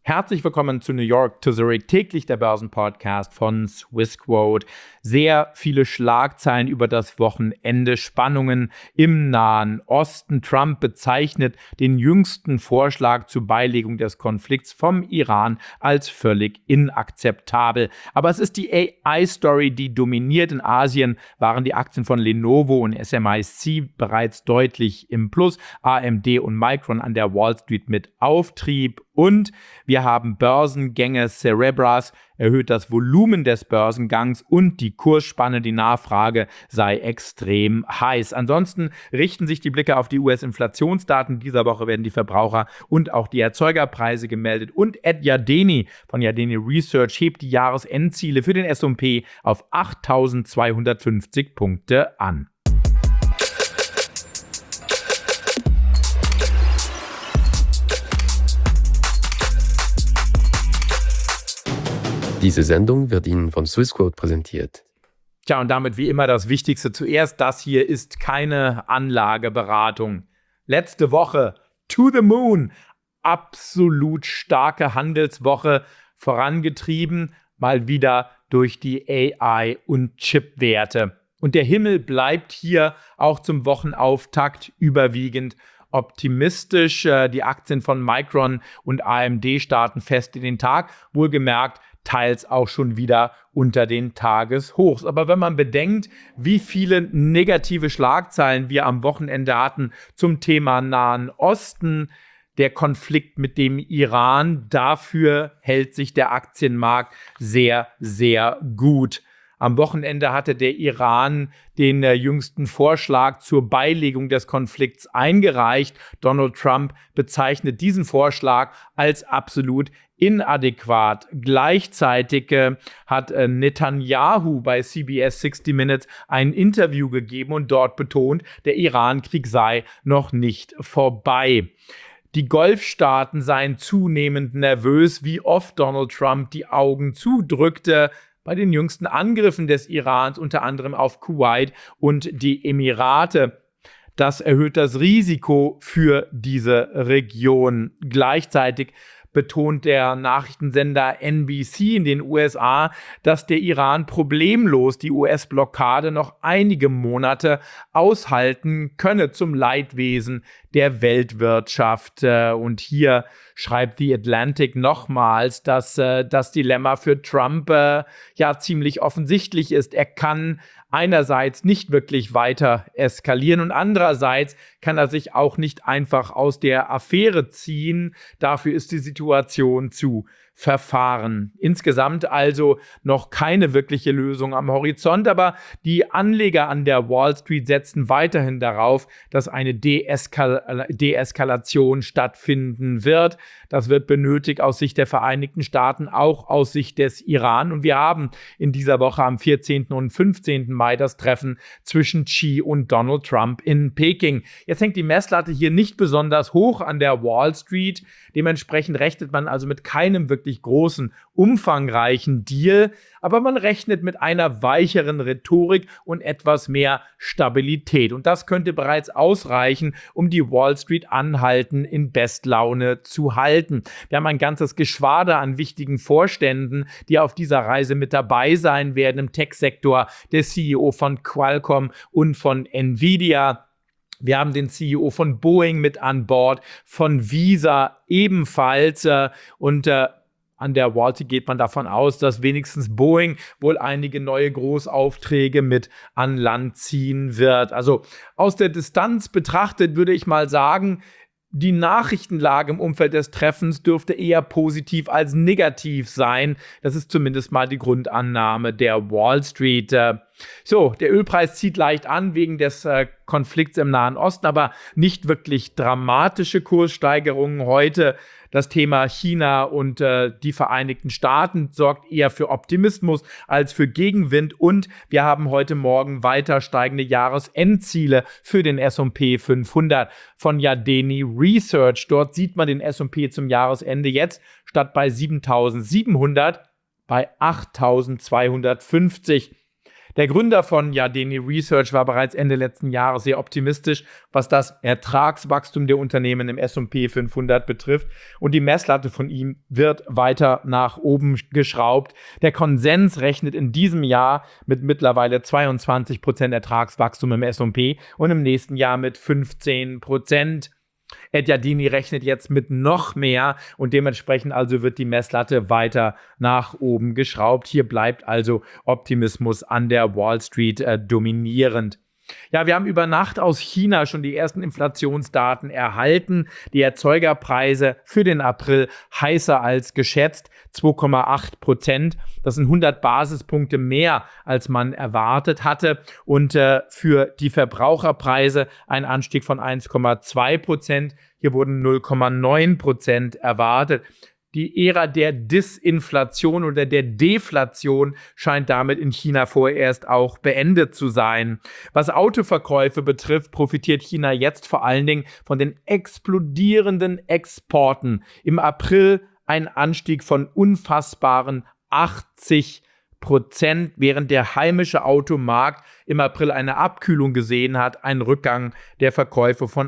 Herzlich willkommen zu New York to Zurich, täglich der Börsenpodcast von Swissquote. Sehr viele Schlagzeilen über das Wochenende, Spannungen im Nahen Osten. Trump bezeichnet den jüngsten Vorschlag zur Beilegung des Konflikts vom Iran als völlig inakzeptabel. Aber es ist die AI-Story, die dominiert. In Asien waren die Aktien von Lenovo und SMIC bereits deutlich im Plus. AMD und Micron an der Wall Street mit Auftrieb. Und wir haben Börsengänge. Cerebras erhöht das Volumen des Börsengangs und die Kursspanne, die Nachfrage sei extrem heiß. Ansonsten richten sich die Blicke auf die US-Inflationsdaten. Dieser Woche werden die Verbraucher- und auch die Erzeugerpreise gemeldet. Und Ed Yardeni von Yardeni Research hebt die Jahresendziele für den S&P auf 8.250 Punkte an. Diese Sendung wird Ihnen von Swissquote präsentiert. Tja, und damit wie immer das Wichtigste zuerst. Das hier ist keine Anlageberatung. Letzte Woche, to the moon, absolut starke Handelswoche, vorangetrieben mal wieder durch die AI- und Chipwerte. Und der Himmel bleibt hier auch zum Wochenauftakt überwiegend optimistisch. Die Aktien von Micron und AMD starten fest in den Tag, wohlgemerkt teils auch schon wieder unter den Tageshochs. Aber wenn man bedenkt, wie viele negative Schlagzeilen wir am Wochenende hatten zum Thema Nahen Osten, der Konflikt mit dem Iran, dafür hält sich der Aktienmarkt sehr, sehr gut. Am Wochenende hatte der Iran den jüngsten Vorschlag zur Beilegung des Konflikts eingereicht. Donald Trump bezeichnet diesen Vorschlag als absolut inadäquat. Gleichzeitig hat Netanyahu bei CBS 60 Minutes ein Interview gegeben und dort betont, der Iran-Krieg sei noch nicht vorbei. Die Golfstaaten seien zunehmend nervös, wie oft Donald Trump die Augen zudrückte bei den jüngsten Angriffen des Irans, unter anderem auf Kuwait und die Emirate. Das erhöht das Risiko für diese Region. Gleichzeitig betont der Nachrichtensender NBC in den USA, dass der Iran problemlos die US-Blockade noch einige Monate aushalten könne zum Leidwesen der Weltwirtschaft. Und hier schreibt The Atlantic nochmals, dass das Dilemma für Trump ziemlich offensichtlich ist. Er kann einerseits nicht wirklich weiter eskalieren und andererseits kann er sich auch nicht einfach aus der Affäre ziehen. Dafür ist die Situation zu verfahren. Insgesamt also noch keine wirkliche Lösung am Horizont, aber die Anleger an der Wall Street setzen weiterhin darauf, dass eine Deeskalation stattfinden wird. Das wird benötigt aus Sicht der Vereinigten Staaten, auch aus Sicht des Iran. Und wir haben in dieser Woche am 14. und 15. Mai das Treffen zwischen Xi und Donald Trump in Peking. Jetzt hängt die Messlatte hier nicht besonders hoch an der Wall Street. Dementsprechend rechnet man also mit keinem wirklich großen, umfangreichen Deal, aber man rechnet mit einer weicheren Rhetorik und etwas mehr Stabilität. Und das könnte bereits ausreichen, um die Wall Street anhalten in Bestlaune zu halten. Wir haben ein ganzes Geschwader an wichtigen Vorständen, die auf dieser Reise mit dabei sein werden im Tech-Sektor. Der CEO von Qualcomm und von Nvidia. Wir haben den CEO von Boeing mit an Bord, von Visa ebenfalls und an der Wall Street geht man davon aus, dass wenigstens Boeing wohl einige neue Großaufträge mit an Land ziehen wird. Also aus der Distanz betrachtet würde ich mal sagen, die Nachrichtenlage im Umfeld des Treffens dürfte eher positiv als negativ sein. Das ist zumindest mal die Grundannahme der Wall Street. Der Ölpreis zieht leicht an wegen des Konflikts im Nahen Osten, aber nicht wirklich dramatische Kurssteigerungen heute. Das Thema China und die Vereinigten Staaten sorgt eher für Optimismus als für Gegenwind. Und wir haben heute Morgen weiter steigende Jahresendziele für den S&P 500 von Yardeni Research. Dort sieht man den S&P zum Jahresende jetzt statt bei 7.700 bei 8.250. Der Gründer von Yardeni Research war bereits Ende letzten Jahres sehr optimistisch, was das Ertragswachstum der Unternehmen im S&P 500 betrifft. Und die Messlatte von ihm wird weiter nach oben geschraubt. Der Konsens rechnet in diesem Jahr mit mittlerweile 22% Ertragswachstum im S&P und im nächsten Jahr mit 15%. Ed Yardeni rechnet jetzt mit noch mehr und dementsprechend also wird die Messlatte weiter nach oben geschraubt. Hier bleibt also Optimismus an der Wall Street dominierend. Ja, wir haben über Nacht aus China schon die ersten Inflationsdaten erhalten. Die Erzeugerpreise für den April heißer als geschätzt, 2,8%. Das sind 100 Basispunkte mehr, als man erwartet hatte. Und für die Verbraucherpreise ein Anstieg von 1,2%. Hier wurden 0,9% erwartet. Die Ära der Disinflation oder der Deflation scheint damit in China vorerst auch beendet zu sein. Was Autoverkäufe betrifft, profitiert China jetzt vor allen Dingen von den explodierenden Exporten. Im April ein Anstieg von unfassbaren 80%, während der heimische Automarkt im April eine Abkühlung gesehen hat, ein Rückgang der Verkäufe von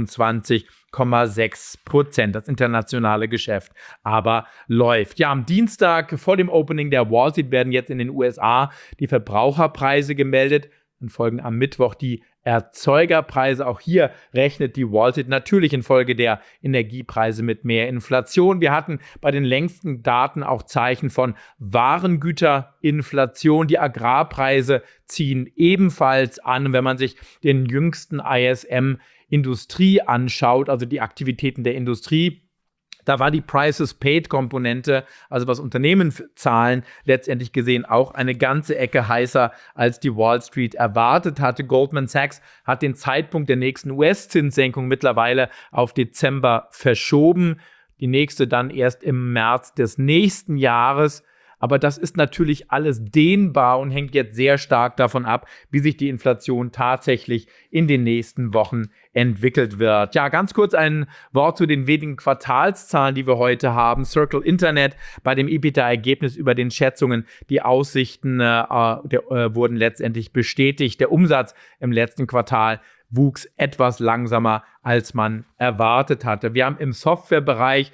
21,6%. Das internationale Geschäft aber läuft. Ja, am Dienstag vor dem Opening der Wall Street werden jetzt in den USA die Verbraucherpreise gemeldet. Dann folgen am Mittwoch die Erzeugerpreise. Auch hier rechnet die Wall Street natürlich infolge der Energiepreise mit mehr Inflation. Wir hatten bei den längsten Daten auch Zeichen von Warengüterinflation. Die Agrarpreise ziehen ebenfalls an. Wenn man sich den jüngsten ISM-Industrie anschaut, also die Aktivitäten der Industrie, da war die Prices-Paid-Komponente, also was Unternehmen zahlen, letztendlich gesehen auch eine ganze Ecke heißer, als die Wall Street erwartet hatte. Goldman Sachs hat den Zeitpunkt der nächsten US-Zinssenkung mittlerweile auf Dezember verschoben. Die nächste dann erst im März des nächsten Jahres. Aber das ist natürlich alles dehnbar und hängt jetzt sehr stark davon ab, wie sich die Inflation tatsächlich in den nächsten Wochen entwickelt wird. Ja, ganz kurz ein Wort zu den wenigen Quartalszahlen, die wir heute haben. Circle Internet bei dem EBITDA-Ergebnis über den Schätzungen. Die Aussichten wurden letztendlich bestätigt. Der Umsatz im letzten Quartal wuchs etwas langsamer, als man erwartet hatte. Wir haben im Softwarebereich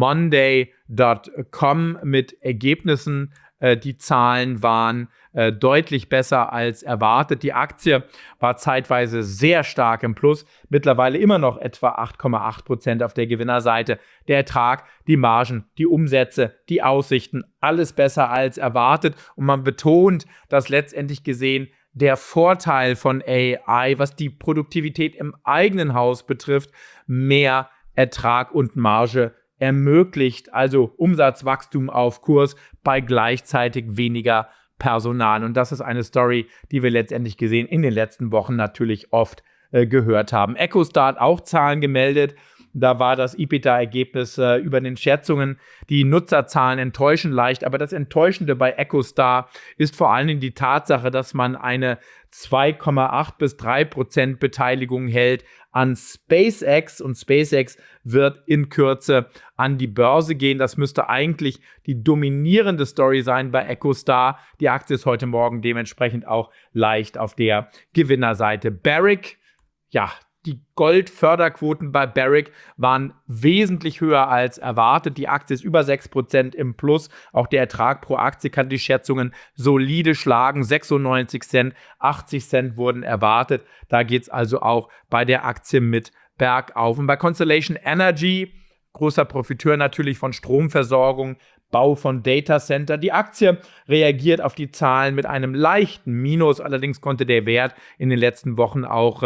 Monday.com mit Ergebnissen. Die Zahlen waren deutlich besser als erwartet. Die Aktie war zeitweise sehr stark im Plus, mittlerweile immer noch etwa 8,8% auf der Gewinnerseite. Der Ertrag, die Margen, die Umsätze, die Aussichten, alles besser als erwartet. Und man betont, dass letztendlich gesehen der Vorteil von AI, was die Produktivität im eigenen Haus betrifft, mehr Ertrag und Marge ermöglicht, also Umsatzwachstum auf Kurs bei gleichzeitig weniger Personal. Und das ist eine Story, die wir letztendlich gesehen in den letzten Wochen natürlich oft gehört haben. EchoStar hat auch Zahlen gemeldet. Da war das EBITDA-Ergebnis über den Schätzungen. Die Nutzerzahlen enttäuschen leicht, aber das Enttäuschende bei EchoStar ist vor allen Dingen die Tatsache, dass man eine 2,8 bis 3% Beteiligung hält an SpaceX und SpaceX wird in Kürze an die Börse gehen. Das müsste eigentlich die dominierende Story sein bei EchoStar. Die Aktie ist heute Morgen dementsprechend auch leicht auf der Gewinnerseite. Barrick, ja, die Goldförderquoten bei Barrick waren wesentlich höher als erwartet. Die Aktie ist über 6% im Plus. Auch der Ertrag pro Aktie kann die Schätzungen solide schlagen. 96 Cent, 80 Cent wurden erwartet. Da geht es also auch bei der Aktie mit bergauf. Und bei Constellation Energy, großer Profiteur natürlich von Stromversorgung, Bau von Datacenter. Die Aktie reagiert auf die Zahlen mit einem leichten Minus. Allerdings konnte der Wert in den letzten Wochen auch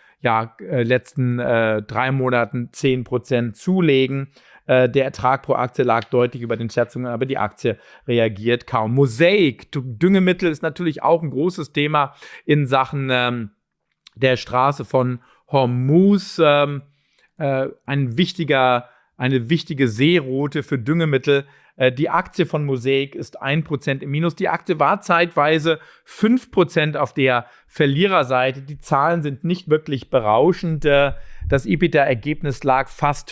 letzten 3 Monaten 10% zulegen. Der Ertrag pro Aktie lag deutlich über den Schätzungen, aber die Aktie reagiert kaum. Mosaic, Düngemittel ist natürlich auch ein großes Thema in Sachen der Straße von Hormuz. Eine wichtige Seeroute für Düngemittel. Die Aktie von Mosaic ist 1% im Minus. Die Aktie war zeitweise 5% auf der Verliererseite. Die Zahlen sind nicht wirklich berauschend. Das EBITDA-Ergebnis lag fast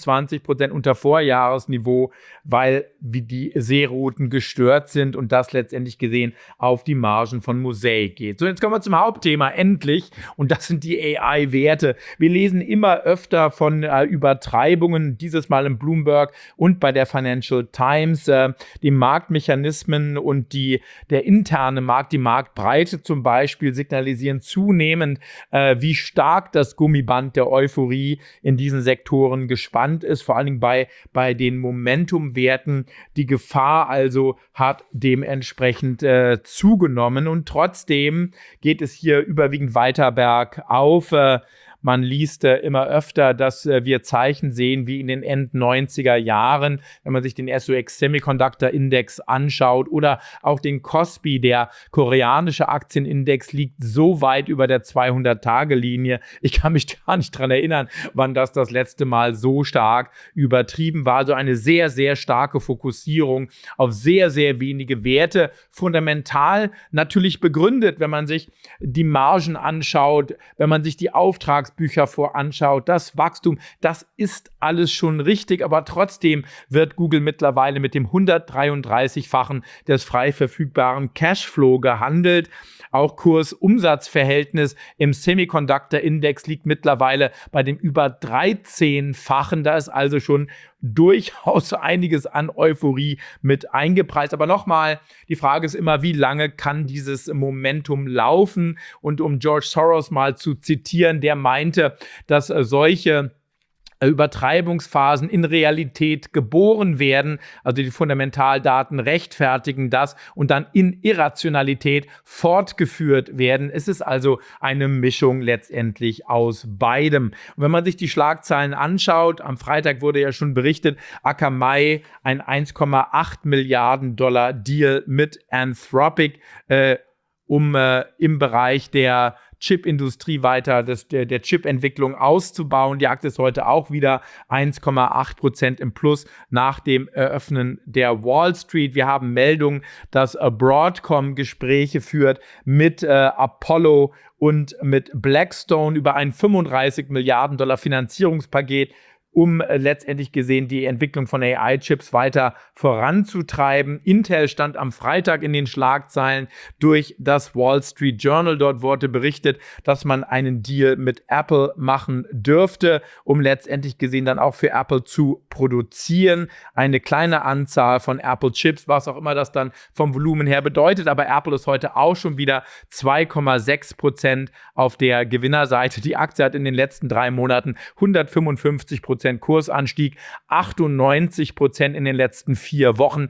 25% unter Vorjahresniveau, weil wie die Seerouten gestört sind und das letztendlich gesehen auf die Margen von Mosaic geht. So, jetzt kommen wir zum Hauptthema, endlich. Und das sind die AI-Werte. Wir lesen immer öfter von Übertreibungen, dieses Mal im Bloomberg und bei der Financial Times. Die Marktmechanismen und der interne Markt, die Marktbreite zum Beispiel, signalisieren zunehmend, wie stark das Gummiband der Euphorie in diesen Sektoren gespannt ist, vor allen Dingen bei den Momentumwerten. Die Gefahr also hat dementsprechend zugenommen und trotzdem geht es hier überwiegend weiter bergauf. Man liest immer öfter, dass wir Zeichen sehen wie in den End-90er Jahren, wenn man sich den SOX Semiconductor Index anschaut oder auch den Kospi, der koreanische Aktienindex liegt so weit über der 200-Tage-Linie. Ich kann mich gar nicht daran erinnern, wann das letzte Mal so stark übertrieben war. Also eine sehr, sehr starke Fokussierung auf sehr, sehr wenige Werte. Fundamental natürlich begründet, wenn man sich die Margen anschaut, wenn man sich die Auftragsbücher voranschaut, das Wachstum, das ist alles schon richtig, aber trotzdem wird Google mittlerweile mit dem 133-fachen des frei verfügbaren Cashflow gehandelt. Auch Kurs-Umsatz-Verhältnis im Semiconductor-Index liegt mittlerweile bei dem über 13-fachen. Da ist also schon durchaus einiges an Euphorie mit eingepreist. Aber nochmal, die Frage ist immer, wie lange kann dieses Momentum laufen? Und um George Soros mal zu zitieren, der meinte, dass solche Übertreibungsphasen in Realität geboren werden, also die Fundamentaldaten rechtfertigen das und dann in Irrationalität fortgeführt werden. Es ist also eine Mischung letztendlich aus beidem. Und wenn man sich die Schlagzeilen anschaut, am Freitag wurde ja schon berichtet, Akamai, ein 1,8 Milliarden Dollar Deal mit Anthropic, um im Bereich der Chipindustrie weiter der Chipentwicklung auszubauen. Die Aktie ist heute auch wieder 1,8% im Plus nach dem Eröffnen der Wall Street. Wir haben Meldungen, dass Broadcom Gespräche führt mit Apollo und mit Blackstone über ein 35 Milliarden Dollar Finanzierungspaket, um letztendlich gesehen die Entwicklung von AI-Chips weiter voranzutreiben. Intel stand am Freitag in den Schlagzeilen durch das Wall Street Journal. Dort wurde berichtet, dass man einen Deal mit Apple machen dürfte, um letztendlich gesehen dann auch für Apple zu produzieren. Eine kleine Anzahl von Apple-Chips, was auch immer das dann vom Volumen her bedeutet. Aber Apple ist heute auch schon wieder 2,6% auf der Gewinnerseite. Die Aktie hat in den letzten 3 Monaten 155% Kursanstieg, 98% in den letzten 4 Wochen,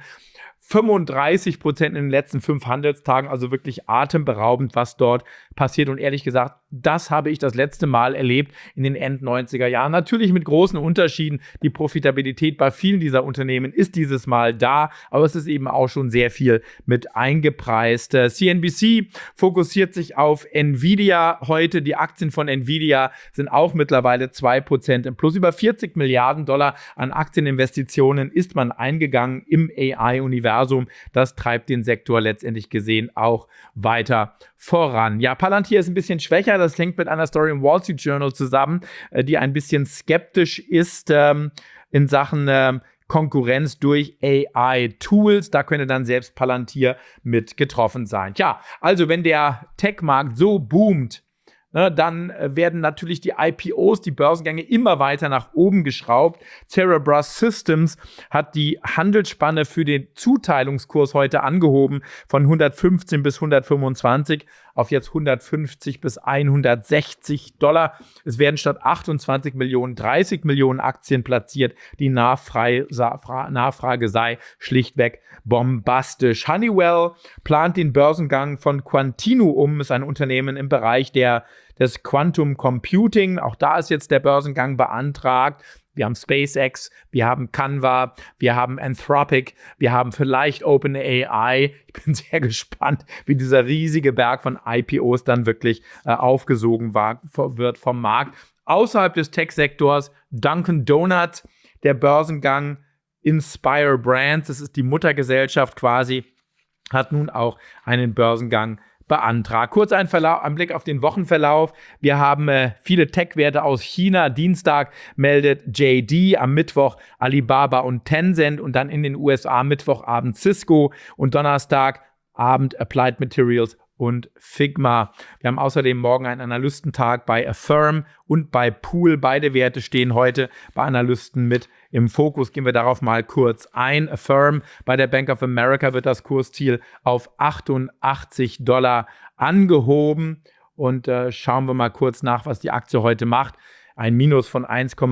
35% in den letzten 5 Handelstagen, also wirklich atemberaubend, was dort passiert. Und ehrlich gesagt, das habe ich das letzte Mal erlebt in den End-90er Jahren. Natürlich mit großen Unterschieden. Die Profitabilität bei vielen dieser Unternehmen ist dieses Mal da, aber es ist eben auch schon sehr viel mit eingepreist. CNBC fokussiert sich auf Nvidia heute. Die Aktien von Nvidia sind auch mittlerweile 2% im Plus. Über 40 Milliarden Dollar an Aktieninvestitionen ist man eingegangen im AI-Universum. Das treibt den Sektor letztendlich gesehen auch weiter voran. Ja, Palantir ist ein bisschen schwächer. Das hängt mit einer Story im Wall Street Journal zusammen, die ein bisschen skeptisch ist in Sachen Konkurrenz durch AI-Tools. Da könnte dann selbst Palantir mit getroffen sein. Tja, also wenn der Tech-Markt so boomt, dann werden natürlich die IPOs, die Börsengänge immer weiter nach oben geschraubt. Cerebras Systems hat die Handelsspanne für den Zuteilungskurs heute angehoben von 115 bis 125 auf jetzt 150 bis 160 Dollar. Es werden statt 28 Millionen 30 Millionen Aktien platziert. Die Nachfrage sei schlichtweg bombastisch. Honeywell plant den Börsengang von Quantinuum, ist ein Unternehmen im Bereich des Quantum Computing. Auch da ist jetzt der Börsengang beantragt. Wir haben SpaceX, wir haben Canva, wir haben Anthropic, wir haben vielleicht OpenAI. Ich bin sehr gespannt, wie dieser riesige Berg von IPOs dann wirklich aufgesogen wird vom Markt. Außerhalb des Tech-Sektors Dunkin' Donuts, der Börsengang Inspire Brands, das ist die Muttergesellschaft quasi, hat nun auch einen Börsengang beantragt. Kurz ein Blick auf den Wochenverlauf. Wir haben viele Tech-Werte aus China. Dienstag meldet JD, am Mittwoch Alibaba und Tencent und dann in den USA Mittwochabend Cisco und Donnerstagabend Applied Materials und Figma. Wir haben außerdem morgen einen Analystentag bei Affirm und bei Pool. Beide Werte stehen heute bei Analysten mit im Fokus. Gehen wir darauf mal kurz ein. Affirm bei der Bank of America wird das Kursziel auf $88 angehoben. Und schauen wir mal kurz nach, was die Aktie heute macht. Ein Minus von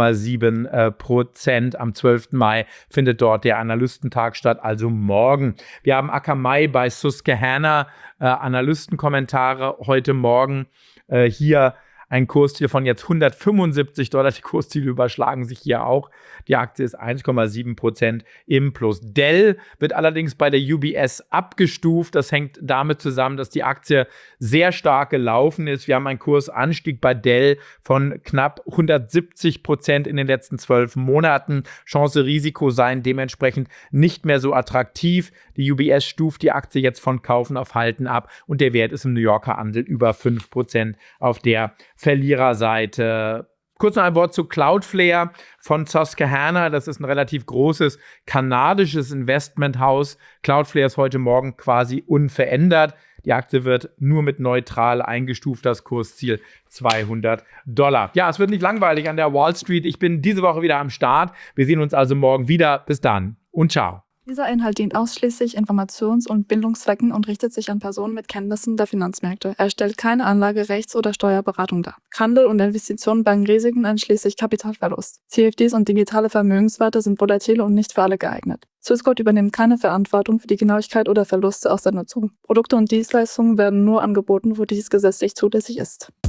1,7%. Am 12. Mai findet dort der Analystentag statt, also morgen. Wir haben Akamai bei Susquehanna, Analystenkommentare heute Morgen. Hier ein Kursziel von jetzt $175. Die Kursziele überschlagen sich hier auch. Die Aktie ist 1,7% im Plus. Dell wird allerdings bei der UBS abgestuft. Das hängt damit zusammen, dass die Aktie sehr stark gelaufen ist. Wir haben einen Kursanstieg bei Dell von knapp 170% in den letzten 12 Monaten. Chance-Risiko seien dementsprechend nicht mehr so attraktiv. Die UBS stuft die Aktie jetzt von Kaufen auf Halten ab und der Wert ist im New Yorker Handel über 5% auf der Verliererseite. Kurz noch ein Wort zu Cloudflare von Susquehanna. Das ist ein relativ großes kanadisches Investmenthaus. Cloudflare ist heute Morgen quasi unverändert. Die Aktie wird nur mit neutral eingestuft, das Kursziel $200. Ja, es wird nicht langweilig an der Wall Street. Ich bin diese Woche wieder am Start. Wir sehen uns also morgen wieder. Bis dann und ciao. Dieser Inhalt dient ausschließlich Informations- und Bildungszwecken und richtet sich an Personen mit Kenntnissen der Finanzmärkte. Er stellt keine Anlage-, Rechts- oder Steuerberatung dar. Handel und Investitionen bergen Risiken einschließlich Kapitalverlust. CFDs und digitale Vermögenswerte sind volatile und nicht für alle geeignet. Swissquote übernimmt keine Verantwortung für die Genauigkeit oder Verluste aus der Nutzung. Produkte und Dienstleistungen werden nur angeboten, wo dies gesetzlich zulässig ist.